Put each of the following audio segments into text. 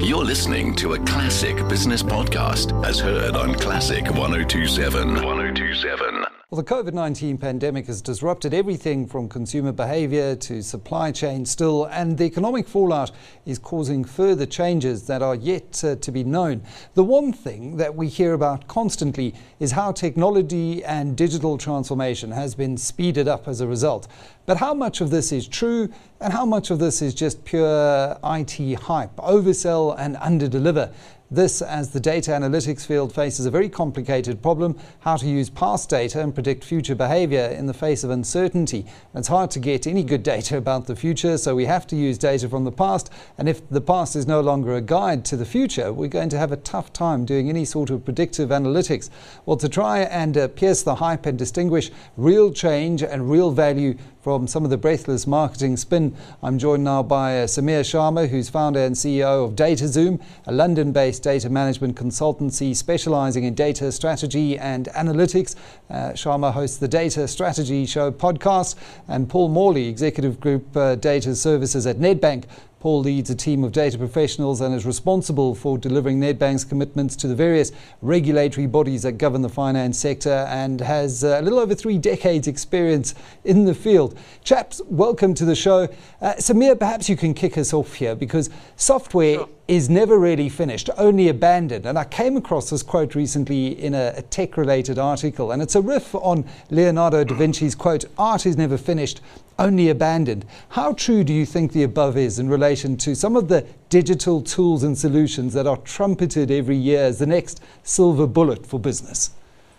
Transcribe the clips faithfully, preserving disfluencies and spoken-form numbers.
You're listening to a classic business podcast as heard on Classic one oh two point seven. one oh two point seven. Well, the COVID nineteen pandemic has disrupted everything from consumer behaviour to supply chain still, and the economic fallout is causing further changes that are yet uh, to be known. The one thing that we hear about constantly is how technology and digital transformation has been speeded up as a result. But how much of this is true and how much of this is just pure I T hype, oversell and underdeliver? This, as the data analytics field faces a very complicated problem, how to use past data and predict future behaviour in the face of uncertainty. It's hard to get any good data about the future, so we have to use data from the past, and if the past is no longer a guide to the future, we're going to have a tough time doing any sort of predictive analytics. Well, to try and uh, pierce the hype and distinguish real change and real value from some of the breathless marketing spin, I'm joined now by uh, Sameer Sharma, who's founder and C E O of DataZoom, a London-based data management consultancy specializing in data strategy and analytics. Uh, Sharma hosts the Data Strategy Show podcast, and Paul Morley, Executive Group uh, Data Services at Nedbank. Paul leads a team of data professionals and is responsible for delivering Nedbank's commitments to the various regulatory bodies that govern the finance sector and has a little over three decades experience in the field. Chaps, welcome to the show. Uh, Sameer, perhaps you can kick us off here, because software sure. is never really finished, only abandoned. And I came across this quote recently in a, a tech-related article, and it's a riff on Leonardo da Vinci's quote, "Art is never finished, only abandoned." How true do you think the above is in relation to some of the digital tools and solutions that are trumpeted every year as the next silver bullet for business?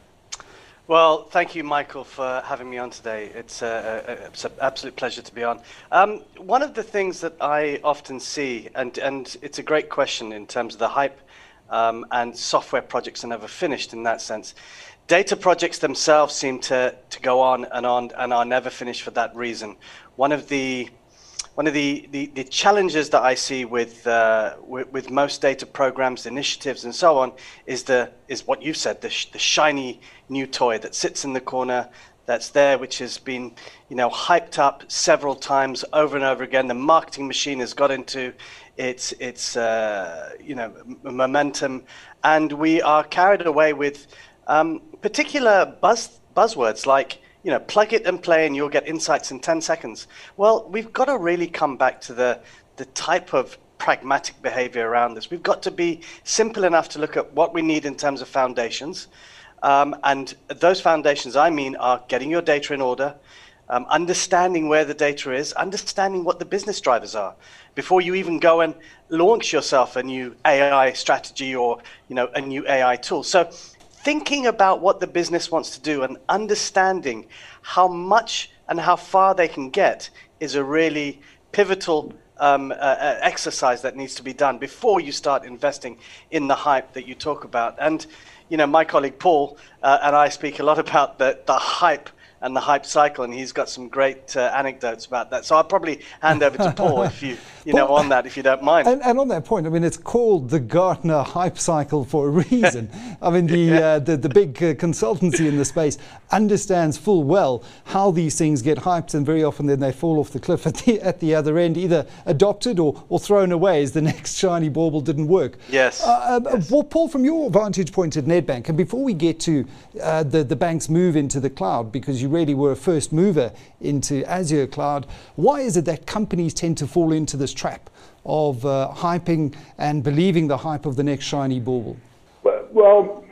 Well, thank you, Michael, for having me on today. It's, a, a, it's an absolute pleasure to be on. Um, one of the things that I often see, and, and it's a great question in terms of the hype, um, and software projects are never finished in that sense. Data projects themselves seem to, to go on and on and are never finished for that reason. One of the one of the, the, the challenges that I see with, uh, with with most data programs, initiatives, and so on is the is what you said, the, sh the shiny new toy that sits in the corner, that's there, which has been you know hyped up several times over and over again. The marketing machine has got into its its uh, you know momentum, and we are carried away with Um, particular buzz buzzwords like, you know, plug it and play and you'll get insights in ten seconds. Well, we've got to really come back to the, the type of pragmatic behavior around this. We've got to be simple enough to look at what we need in terms of foundations. Um, and those foundations, I mean, are getting your data in order, um, understanding where the data is, understanding what the business drivers are before you even go and launch yourself a new A I strategy or, you know, a new A I tool. So thinking about what the business wants to do and understanding how much and how far they can get is a really pivotal um, uh, exercise that needs to be done before you start investing in the hype that you talk about. And, you know, my colleague Paul uh, and I speak a lot about the, the hype and the hype cycle, and he's got some great uh, anecdotes about that. So I'll probably hand over to Paul if you, you know, on that, if you don't mind. And, and on that point, I mean, it's called the Gartner hype cycle for a reason. I mean, the, yeah. uh, the the big uh, consultancy in the space understands full well how these things get hyped, and very often then they fall off the cliff at the at the other end, either adopted or, or thrown away as the next shiny bauble didn't work. Yes. Uh, yes. Well, Paul, from your vantage point at Nedbank, and before we get to uh, the, the bank's move into the cloud, because you really were a first mover into Azure Cloud, why is it that companies tend to fall into this trap of uh, hyping and believing the hype of the next shiny bauble? Well, well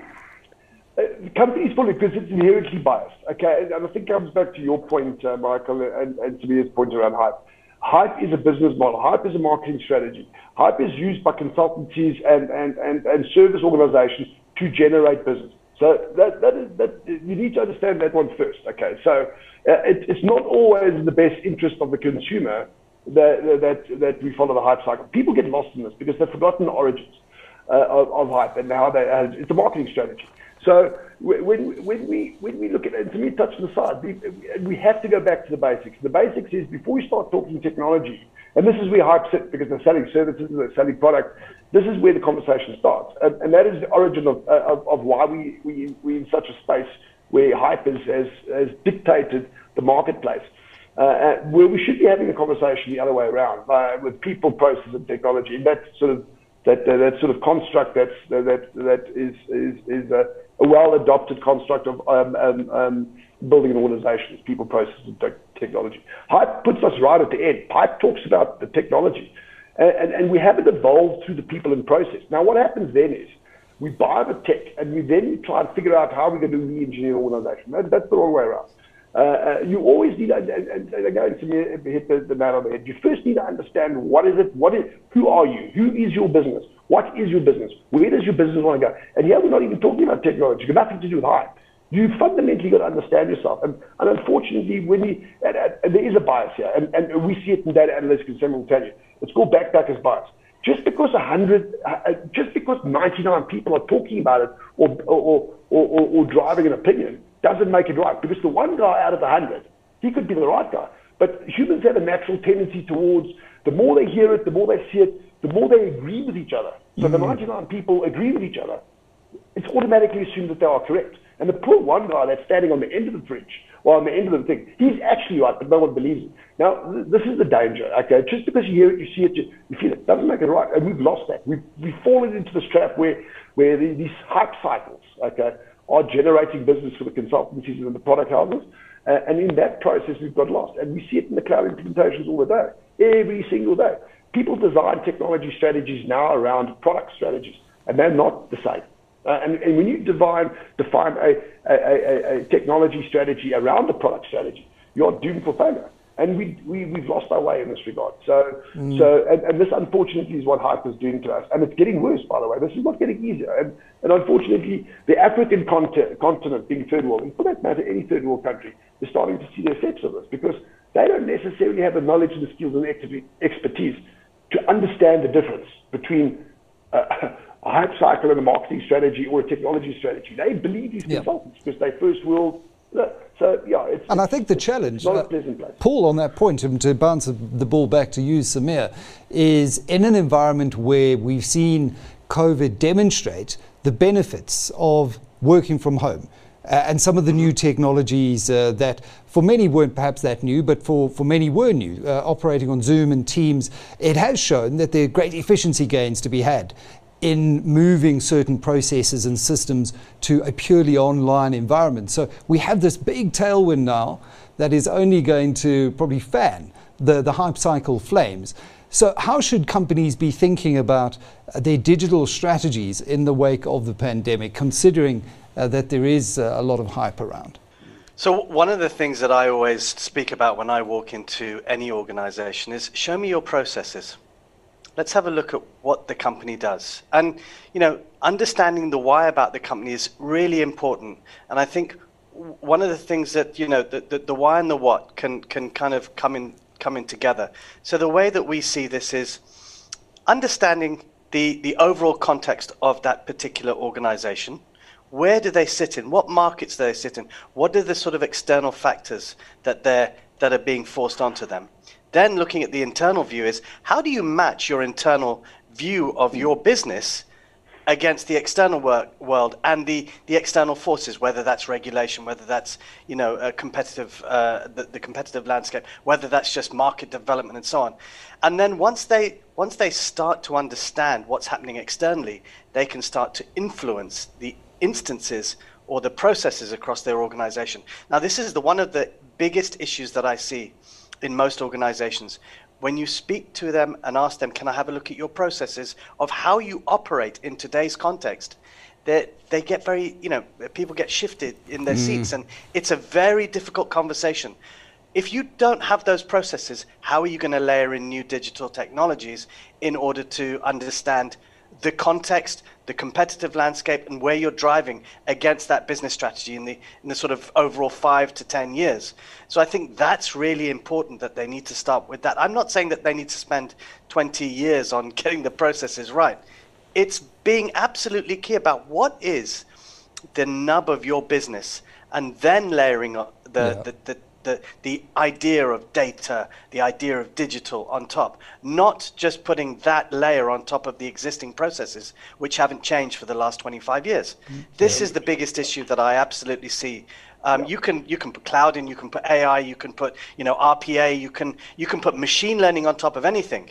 uh, companies fall because it's inherently biased. Okay, and I think it comes back to your point, uh, Michael, and, and Sameer's point around hype. Hype is a business model. Hype is a marketing strategy. Hype is used by consultancies and, and, and, and service organizations to generate business. So that, that is, that, you need to understand that one first. Okay, so uh, it, it's not always in the best interest of the consumer that, that, that we follow the hype cycle. People get lost in this because they've forgotten the origins uh, of, of hype and how they, uh, it's a marketing strategy. So when, when, we, when we look at it, and to me, touch on the side, we, we have to go back to the basics. The basics is before we start talking technology, and this is where hype sits because they're selling services, they're selling product, this is where the conversation starts. And, and that is the origin of, of, of why we, we, we're in such a space where hype has, has, has dictated the marketplace. Uh, where we should be having a conversation the other way around, uh, with people, process, and technology. And that's sort of that uh, that sort of construct that's uh, that that is is is a, a well-adopted construct of um, um, um, building an organization, people, processes, and te- technology. Hype puts us right at the end. Hype talks about the technology, and, and, and we haven't evolved through the people and process. Now, what happens then is we buy the tech, and we then try and figure out how we're going to re-engineer the organization. That, that's the wrong way around. Uh, uh, you always need, and, and, and again, to me, hit the, the nail on the head. You first need to understand what is it, what is, who are you, who is your business, what is your business, where does your business want to go? And here we're not even talking about technology. It's got nothing to do with hype. You fundamentally got to understand yourself. And, and unfortunately, when you, and, and there is a bias here, and, and we see it in data analytics, and someone will tell you, it's called backpackers bias. Just because a hundred, uh, just because ninety-nine people are talking about it or or, or, or or driving an opinion doesn't make it right. Because the one guy out of a hundred, he could be the right guy. But humans have a natural tendency towards the more they hear it, the more they see it, the more they agree with each other. So mm-hmm. the ninety-nine people agree with each other. It's automatically assumed that they are correct. And the poor one guy that's standing on the end of the fridge, or on the end of the thing, he's actually right, but no one believes it. Now, th- this is the danger, okay? Just because you hear it, you see it, you, you feel it, doesn't make it right. And we've lost that. We've, we've fallen into this trap where, where the, these hype cycles, okay, are generating business for the consultancies and the product houses. Uh, and in that process, we've got lost. And we see it in the cloud implementations all the day, every single day. People design technology strategies now around product strategies, and they're not the same. Uh, and, and when you define, define a, a, a, a technology strategy around the product strategy, you're doomed for failure. And we, we, we've lost our way in this regard. So, mm. so and, and this, unfortunately, is what hype is doing to us. And it's getting worse, by the way. This is not getting easier. And, and unfortunately, the African continent, continent, being third world, and for that matter, any third world country, is starting to see the effects of this because they don't necessarily have the knowledge and the skills and expertise to understand the difference between uh, a hype cycle and a marketing strategy or a technology strategy. They believe these consultants yep. because they first world. So, yeah, it's, and it's, I think the challenge, not a pleasant place. Paul, on that point, and to bounce the ball back to you, Samir, is in an environment where we've seen COVID demonstrate the benefits of working from home. Uh, and some of the new technologies uh, that for many weren't perhaps that new, but for, for many were new, uh, operating on Zoom and Teams, it has shown that there are great efficiency gains to be had in moving certain processes and systems to a purely online environment. So we have this big tailwind now that is only going to probably fan the, the hype cycle flames. So how should companies be thinking about their digital strategies in the wake of the pandemic, considering uh, that there is uh, a lot of hype around? So one of the things that I always speak about when I walk into any organization is show me your processes. Let's have a look at what the company does. And, you know, understanding the why about the company is really important. And I think one of the things that, you know, the, the, the why and the what can, can kind of come in, come in together. So the way that we see this is understanding the, the overall context of that particular organization. Where do they sit in? What markets do they sit in? What are the sort of external factors that they're, that are being forced onto them? Then looking at the internal view is, how do you match your internal view of your business against the external work, world and the, the external forces, whether that's regulation, whether that's, you know, a competitive, uh, the, the competitive landscape, whether that's just market development and so on. And then once they, once they start to understand what's happening externally, they can start to influence the instances or the processes across their organization. Now, this is the one of the biggest issues that I see in most organizations. When you speak to them and ask them, can I have a look at your processes of how you operate in today's context, they they get very, you know, people get shifted in their mm. seats, and it's a very difficult conversation. If you don't have those processes, how are you going to layer in new digital technologies in order to understand the context, the competitive landscape, and where you're driving against that business strategy in the in the sort of overall five to ten years. So I think that's really important, that they need to start with that. I'm not saying that they need to spend twenty years on getting the processes right. It's being absolutely clear about what is the nub of your business, and then layering the yeah. the, the The, the idea of data, the idea of digital on top, not just putting that layer on top of the existing processes, which haven't changed for the last twenty-five years. Mm-hmm. This yeah. is the biggest issue that I absolutely see. Um, yeah. You can you can put cloud in, you can put A I, you can put, you know, R P A, you can you can put machine learning on top of anything.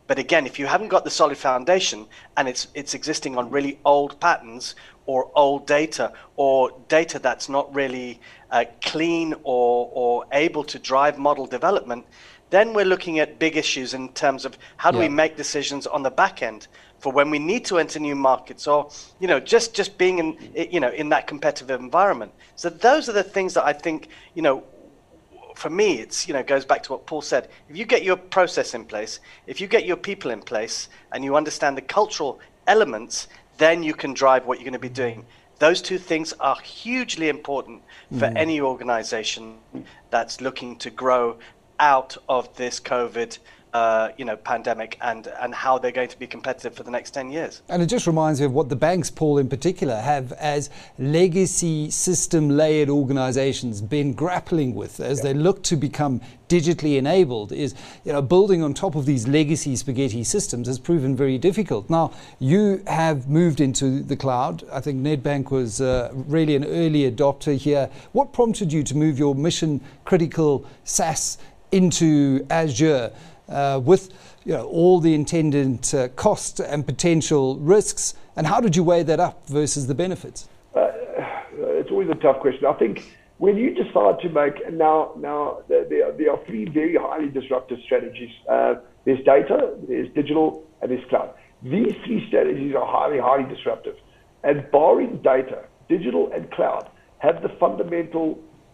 But again, if you haven't got the solid foundation and it's it's existing on really old patterns or old data or data that's not really uh, clean or, or able to drive model development, then we're looking at big issues in terms of how do yeah. we make decisions on the back end for when we need to enter new markets, or you know just just being in you know in that competitive environment. So those are the things that I think, you know for me, it's you know goes back to what Paul said. If you get your process in place, if you get your people in place, and you understand the cultural elements, then you can drive what you're going to be doing. Those two things are hugely important for mm. any organization that's looking to grow out of this COVID Uh, you know, pandemic, and and how they're going to be competitive for the next ten years. And it just reminds me of what the banks, Paul, in particular, have as legacy system-layered organizations been grappling with as yeah. they look to become digitally enabled. Is, you know, building on top of these legacy spaghetti systems has proven very difficult. Now, you have moved into the cloud. I think Nedbank was uh, really an early adopter here. What prompted you to move your mission-critical SaaS into Azure? Uh, with you know, all the intended uh, cost and potential risks, and how did you weigh that up versus the benefits? Uh, it's always a tough question. I think when you decide to make, now now there are, there are three very highly disruptive strategies. Uh, there's data, there's digital, and there's cloud. These three strategies are highly, highly disruptive. And barring data, digital and cloud have the fundamental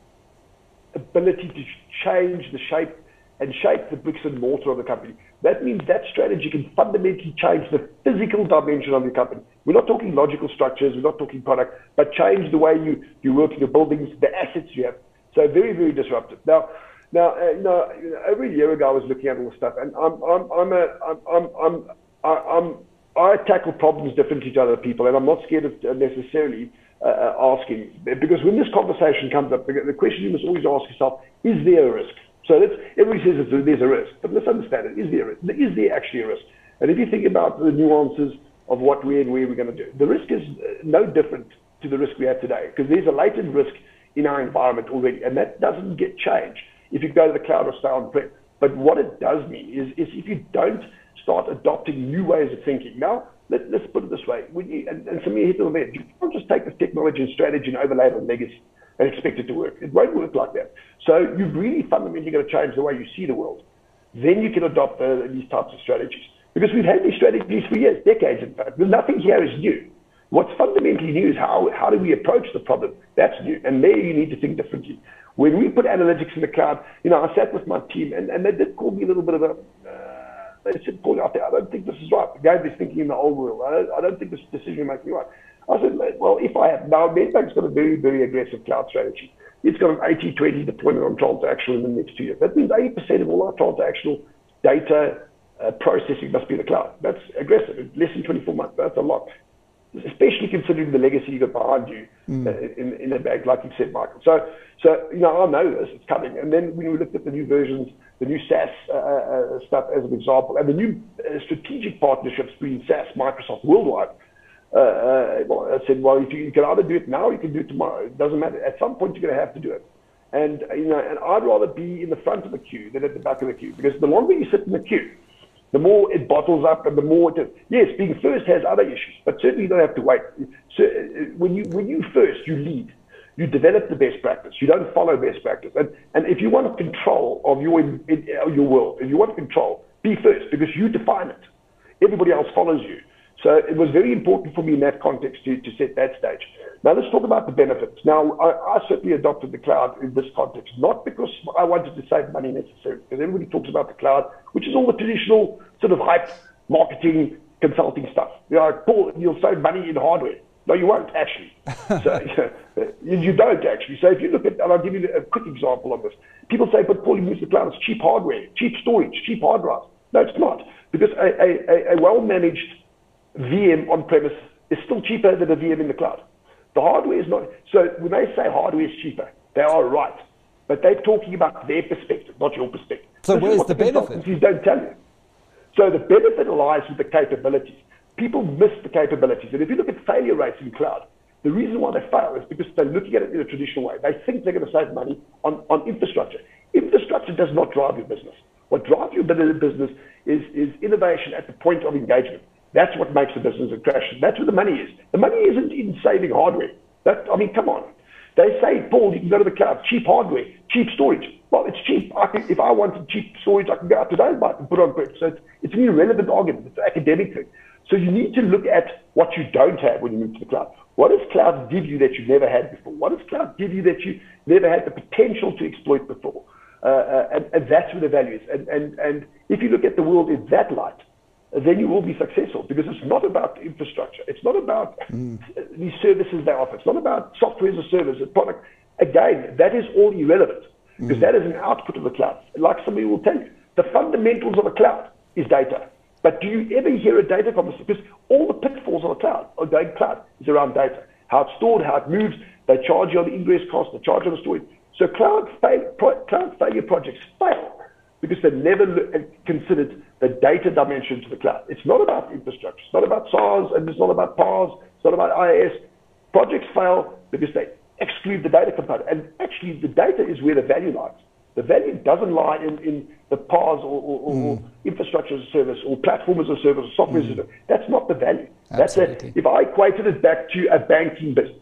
ability to change the shape and shape the bricks and mortar of the company. That means that strategy can fundamentally change the physical dimension of your company. We're not talking logical structures, we're not talking product, but change the way you, you work in your buildings, the assets you have. So very, very disruptive. Now, now, uh, you know, over a year ago, I was looking at all this stuff, and I'm, I'm, I'm, a, I'm, I'm, I'm, I'm, I tackle problems differently to other people, and I'm not scared of necessarily uh, asking, because when this conversation comes up, the question you must always ask yourself: is there a risk? So that's, everybody says there's a risk, but let's understand it. Is there, is there actually a risk? And if you think about the nuances of what we and where we're going to do, the risk is no different to the risk we have today, because there's a latent risk in our environment already, and that doesn't get changed if you go to the cloud or stay on-prem. But what it does mean is, is if you don't start adopting new ways of thinking. Now, let, let's put it this way, when you, and, and Samir hit on that, you can't just take this technology and strategy and overlay it on legacy and expect it to work. It won't work like that. So you've really fundamentally got to change the way you see the world. Then you can adopt uh, these types of strategies. Because we've had these strategies for years, decades in fact. Nothing here is new. What's fundamentally new is how, how do we approach the problem? That's new. And there you need to think differently. When we put analytics in the cloud, you know, I sat with my team, and, and they did call me a little bit of a, uh, they said, Paul, I don't think this is right. The guy is thinking in the old world. I don't, I don't think this decision making right. I said, well, if I have, now Nedbank's got a very, very aggressive cloud strategy. It's got an eighty twenty deployment on transactional in the next two years. That means eighty percent of all our transactional data uh, processing must be in the cloud. That's aggressive. In less than twenty-four months, that's a lot. Especially considering the legacy you got behind you mm. uh, in, in the bank, like you said, Michael. So, so you know, I know this, it's coming. And then when we looked at the new versions, the new SaaS uh, uh, stuff as an example, and the new uh, strategic partnerships between SaaS, Microsoft worldwide, Uh, uh, well, I said, well, if you, you can either do it now or you can do it tomorrow. It doesn't matter. At some point, you're going to have to do it. And, uh, you know, and I'd rather be in the front of the queue than at the back of the queue, because the longer you sit in the queue, the more it bottles up and the more it, yes, being first has other issues, but certainly you don't have to wait. So uh, when you, when you first, you lead. You develop the best practice. You don't follow best practice. And, and if you want control of your, in, in, your world, if you want control, be first, because you define it. Everybody else follows you. So it was very important for me in that context to, to set that stage. Now let's talk about the benefits. Now, I, I certainly adopted the cloud in this context, not because I wanted to save money necessarily, because everybody talks about the cloud, which is all the traditional sort of hype, marketing, consulting stuff. You know, Paul, you'll save money in hardware. No, you won't, actually. So you, you don't, actually. So if you look at, and I'll give you a quick example of this. People say, but Paul, you use the cloud, it's cheap hardware, cheap storage, cheap hard drives. No, it's not, because a, a, a well-managed V M on-premise is still cheaper than a V M in the cloud. The hardware is not. So when they say hardware is cheaper, they are right. But they're talking about their perspective, not your perspective. So this where's the, the benefit? Consultancies don't tell you. So the benefit lies with the capabilities. People miss the capabilities. And if you look at failure rates in cloud, the reason why they fail is because they're looking at it in a traditional way. They think they're going to save money on, on infrastructure. Infrastructure does not drive your business. What drives your business is, is innovation at the point of engagement. That's what makes a business a crash. That's where the money is. The money isn't in saving hardware. That, I mean, come on. They say, Paul, you can go to the cloud, cheap hardware, cheap storage. Well, it's cheap. I can, if I wanted cheap storage, I can go out today and buy it and put it on prep. So it's, it's an irrelevant argument. It's an academic thing. So you need to look at what you don't have when you move to the cloud. What does cloud give you that you never had before? What does cloud give you that you never had the potential to exploit before? Uh, uh, and, and that's where the value is. And, and, and if you look at the world in that light, then you will be successful, because it's not about infrastructure. It's not about mm. these services they offer. It's not about software as a service, a product. Again, that is all irrelevant, because mm. that is an output of the cloud. Like somebody will tell you, the fundamentals of a cloud is data. But do you ever hear a data conversation? Because all the pitfalls of a cloud, or going cloud, is around data. How it's stored, how it moves. They charge you on the ingress cost, they charge you on the storage. So cloud, fail, pro, cloud failure projects fail because they never considered the data dimension to the cloud. It's not about infrastructure. It's not about SaaS, and it's not about P A S. It's not about I A S. Projects fail because they exclude the data component. And actually, the data is where the value lies. The value doesn't lie in, in the P A S or, or, mm. or infrastructure as a service or platform as a service or software mm. as a service. That's not the value. That's a, if I equated it back to a banking business,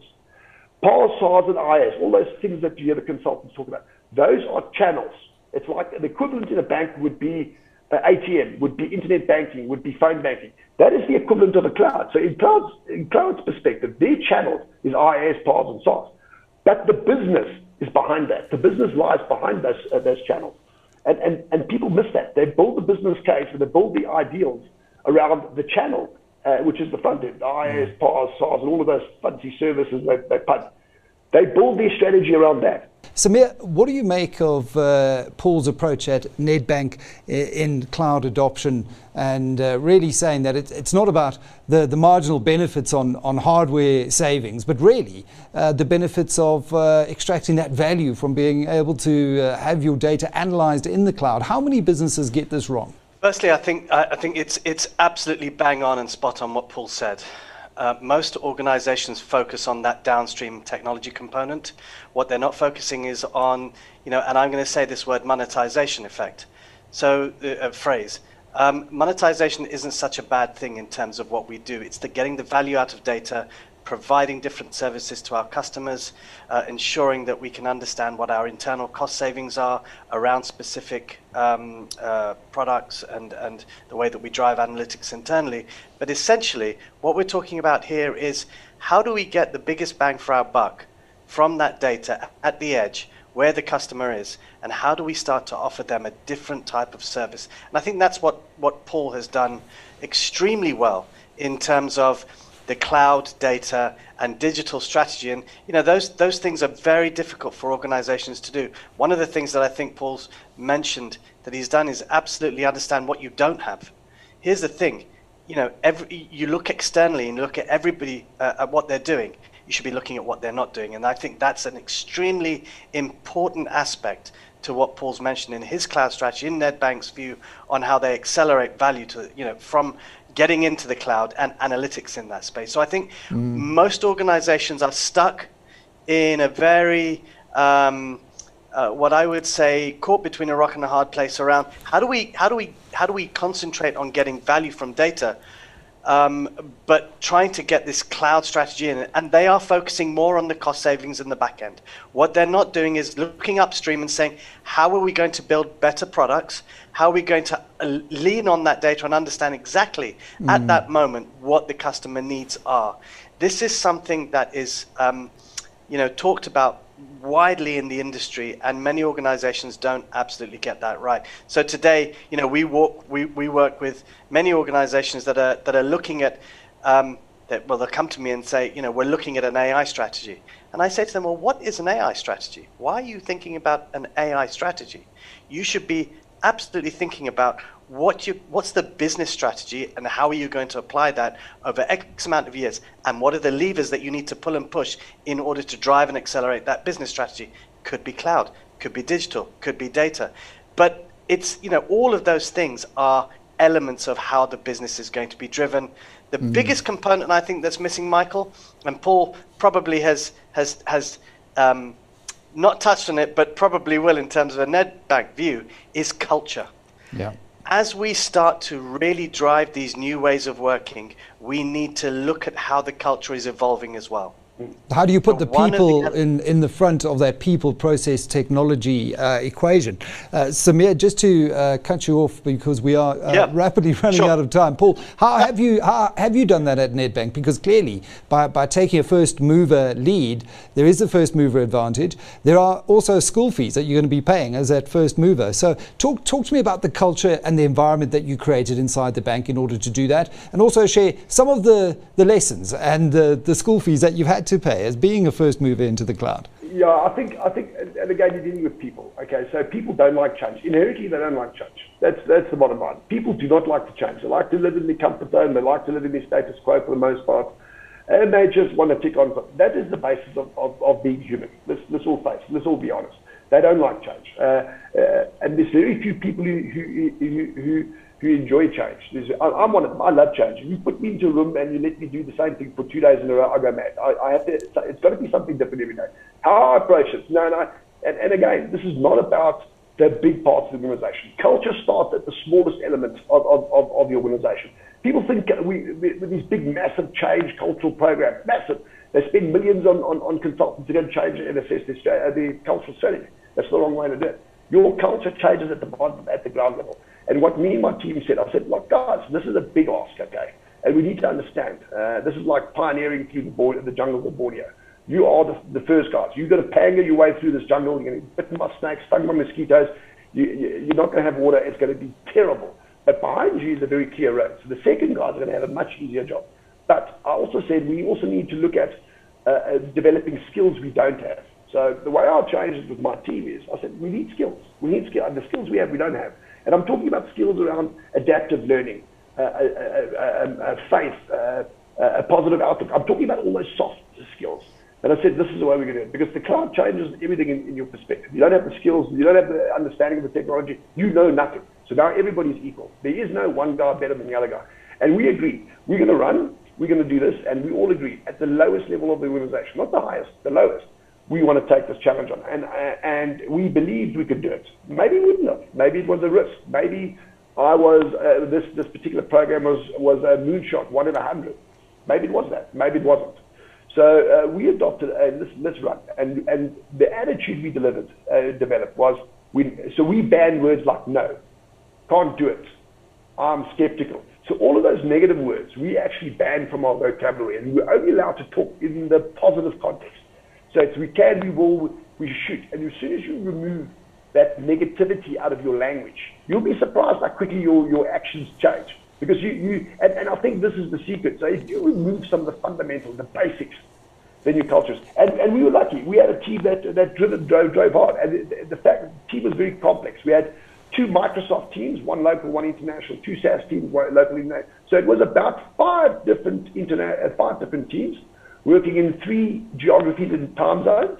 P A S, SaaS, and I A S, all those things that you hear the consultants talk about, those are channels. It's like the equivalent in a bank would be uh, A T M, would be internet banking, would be phone banking. That is the equivalent of a cloud. So in cloud's, in cloud's perspective, their channel is I A S, P A S, and SaaS. But the business is behind that. The business lies behind those, uh, those channels. And, and, and people miss that. They build the business case and they build the ideals around the channel, uh, which is the front end, the I A S, P A S, SaaS, and all of those fancy services they, they put. They build their strategy around that. Samir, what do you make of uh, Paul's approach at Nedbank in cloud adoption, and uh, really saying that it, it's not about the, the marginal benefits on, on hardware savings, but really uh, the benefits of uh, extracting that value from being able to uh, have your data analyzed in the cloud? How many businesses get this wrong? Firstly, I think I think it's it's absolutely bang on and spot on what Paul said. Uh, most organizations focus on that downstream technology component. What they're not focusing is on, you know, and I'm going to say this word, monetization effect. So, uh, a phrase. Um, monetization isn't such a bad thing in terms of what we do. It's the getting the value out of data, providing different services to our customers, uh, ensuring that we can understand what our internal cost savings are around specific um, uh, products and, and the way that we drive analytics internally. But essentially, what we're talking about here is how do we get the biggest bang for our buck from that data at the edge where the customer is, and how do we start to offer them a different type of service? And I think that's what, what Paul has done extremely well in terms of the cloud, data, and digital strategy. And you know, those those things are very difficult for organizations to do. One of the things that I think Paul's mentioned that he's done is absolutely understand what you don't have. Here's the thing, you know, every you look externally and look at everybody uh, at what they're doing. You should be looking at what they're not doing. And I think that's an extremely important aspect to what Paul's mentioned in his cloud strategy, in Nedbank's view on how they accelerate value to, you know, from getting into the cloud and analytics in that space. So I think mm. most organizations are stuck in a very, um, uh, what I would say, caught between a rock and a hard place around how do we, how do we, how do we concentrate on getting value from data, um, but trying to get this cloud strategy in, and they are focusing more on the cost savings in the back end. What they're not doing is looking upstream and saying, how are we going to build better products? How are we going to lean on that data and understand exactly mm. at that moment what the customer needs are? This is something that is, um, you know, talked about widely in the industry, and many organizations don't absolutely get that right. So today, you know, we work we, we work with many organizations that are that are looking at um, that. Well, they'll come to me and say, you know, we're looking at an A I strategy, and I say to them, well, what is an A I strategy? Why are you thinking about an A I strategy? You should be absolutely thinking about what you what's the business strategy and how are you going to apply that over X amount of years, and what are the levers that you need to pull and push in order to drive and accelerate that business strategy. Could be cloud, could be digital, could be data, but it's, you know, all of those things are elements of how the business is going to be driven. The mm. biggest component I think that's missing, Michael, and Paul probably has has has um, not touched on it, but probably will in terms of a Nedbank view, is culture. Yeah. as we start to really drive these new ways of working, we need to look at how the culture is evolving as well. How do you put So the one of the people oth- in, in the front of that people process technology uh, equation? Uh, Samir, just to uh, cut you off because we are uh, Yeah. rapidly running Sure. out of time. Paul, how have you how have you done that at Nedbank? Because clearly, by, by taking a first mover lead, there is a first mover advantage. There are also school fees that you're going to be paying as that first mover. So talk talk to me about the culture and the environment that you created inside the bank in order to do that, and also share some of the, the lessons and the, the school fees that you've had to pay as being a first mover into the cloud. Yeah, I think, I think, and and again, you're dealing with people. Okay, so people don't like change. Inherently, they don't like change. That's that's the bottom line. People do not like to change. They like to live in their comfort zone. They like to live in their status quo for the most part, and they just want to tick on. That is the basis of, of, of being human. Let's let's all face it. Let's all be honest. They don't like change, uh, uh, and there's very few people who who who, who who enjoy change. There's, I, I'm one of them. I love change. If you put me into a room and you let me do the same thing for two days in a row, I go mad. I, I have to. It's got to be something different every day. How I approach it. No, no. And, and again, this is not about the big parts of the organization. Culture starts at the smallest elements of, of, of, of the organization. People think we, with these big, massive change cultural programs, massive. They spend millions on, on, on consultants to go and change and assess the, the cultural strategy. That's the wrong way to do it. Your culture changes at the bottom, at the ground level. And what me and my team said, I said, look, guys, this is a big ask, okay? And we need to understand. Uh, this is like pioneering through the, border, the jungles of Borneo. You are the, the first guys. You've got to panga your way through this jungle. You're going to get bitten by snakes, stung by mosquitoes. You, you, you're not going to have water. It's going to be terrible. But behind you is a very clear road. So the second guys are going to have a much easier job. But I also said we also need to look at uh, uh, developing skills we don't have. So the way I've changed it with my team is I said we need skills. We need skills. And the skills we have, we don't have. And I'm talking about skills around adaptive learning, uh, uh, uh, uh, faith, uh, uh, a positive outlook. I'm talking about all those soft skills. And I said, this is the way we're going to do it. Because the cloud changes everything in, in your perspective. You don't have the skills. You don't have the understanding of the technology. You know nothing. So now everybody's equal. There is no one guy better than the other guy. And we agreed. We're going to run. We're going to do this. And we all agree at the lowest level of the organization, not the highest, the lowest. We want to take this challenge on. And, uh, and we believed we could do it. Maybe we wouldn't have. Maybe it was a risk. Maybe I was, uh, this, this particular program was, was a moonshot, one in a hundred. Maybe it was that. Maybe it wasn't. So uh, we adopted a let's, let's run, and and the attitude we delivered uh, developed was we. So we banned words like no, can't do it, I'm skeptical. So all of those negative words we actually banned from our vocabulary, and we were only allowed to talk in the positive context. So it's we can, we will, we should, and as soon as you remove that negativity out of your language, you'll be surprised how quickly your your actions change. Because you, you and, and I think this is the secret. So if you remove some of the fundamentals, the basics, then your cultures. And, and we were lucky. We had a team that that driven, drove, drove hard. And the, the fact the team was very complex. We had two Microsoft teams, one local, one international, two SaaS teams, one local, international. So it was about five different internet, uh, five different teams working in three geographies and time zones.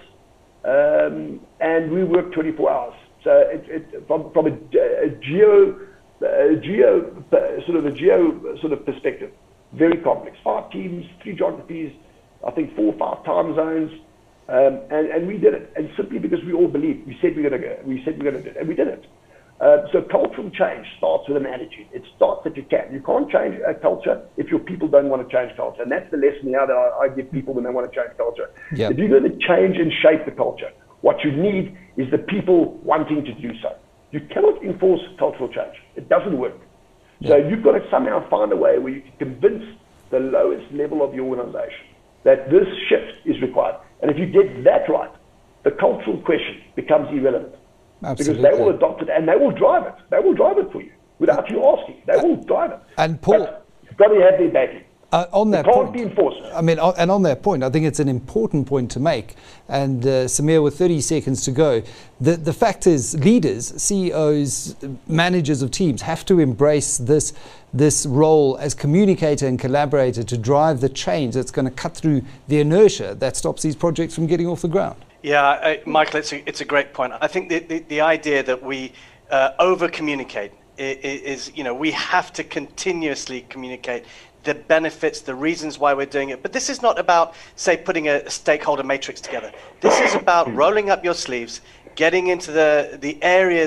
Um, and we worked twenty-four hours. So it, it, from, from a, a geo... A geo, sort of a geo sort of perspective, very complex. Five teams, three geographies, I think four or five time zones, um, and, and we did it. And simply because we all believed, we said we're going to go, we said we're going to do it, and we did it. Uh, so cultural change starts with an attitude. It starts that you can. You can't change a culture if your people don't want to change culture, and that's the lesson now that I, I give people when they want to change culture. Yep. If you're going to change and shape the culture, what you need is the people wanting to do so. You cannot enforce cultural change. It doesn't work. Yeah. So you've got to somehow find a way where you can convince the lowest level of your organization that this shift is required. And if you get that right, the cultural question becomes irrelevant. Absolutely. Because they will adopt it and they will drive it. They will drive it for you without you asking. They will drive it. And Paul, but you've got to have their backing. Uh, on that it can't point, be enforced. I mean, uh, and on that point, I think it's an important point to make. And uh, Samir, with thirty seconds to go, the the fact is, leaders, C E Os, managers of teams have to embrace this this role as communicator and collaborator to drive the change that's going to cut through the inertia that stops these projects from getting off the ground. Yeah, I, Michael, it's a, it's a great point. I think the the, the idea that we uh, over communicate is, is, you know, we have to continuously communicate the benefits, the reasons why we're doing it. But this is not about, say, putting a stakeholder matrix together. This is about rolling up your sleeves, getting into the, the areas that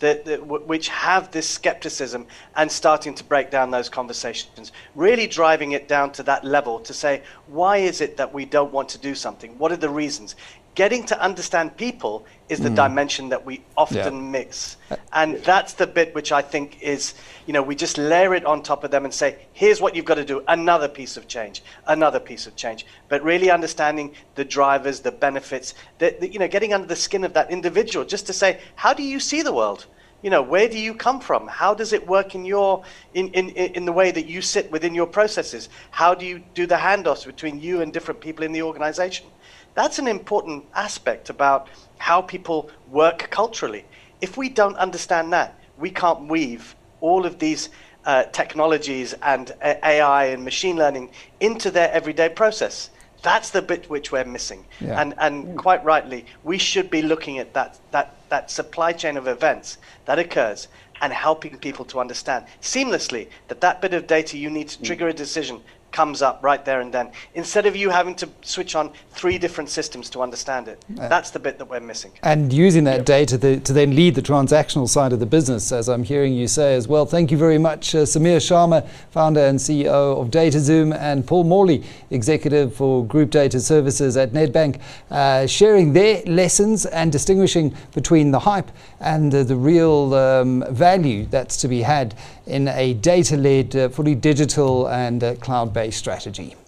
that, that w- which have this skepticism and starting to break down those conversations, really driving it down to that level to say, why is it that we don't want to do something? What are the reasons? Getting to understand people is the mm. dimension that we often yeah. mix. And that's the bit which I think is, you know, we just layer it on top of them and say, here's what you've got to do, another piece of change, another piece of change. But really understanding the drivers, the benefits, the, the, you know, getting under the skin of that individual, just to say, how do you see the world? You know, where do you come from? How does it work in your in, in, in the way that you sit within your processes? How do you do the handoffs between you and different people in the organization? That's an important aspect about how people work culturally. If we don't understand that, we can't weave all of these uh, technologies and A I and machine learning into their everyday process. That's the bit which we're missing. Yeah. And and quite rightly, we should be looking at that, that, that supply chain of events that occurs and helping people to understand seamlessly that that bit of data you need to trigger a decision comes up right there and then, instead of you having to switch on three different systems to understand it. Uh, That's the bit that we're missing. And using that yep. data to, to then lead the transactional side of the business, as I'm hearing you say as well. Thank you very much, uh, Samir Sharma, founder and C E O of DataZoom, and Paul Morley, executive for Group Data Services at Nedbank, uh, sharing their lessons and distinguishing between the hype and uh, the real um, value that's to be had in a data-led, uh, fully digital and uh, cloud-based strategy.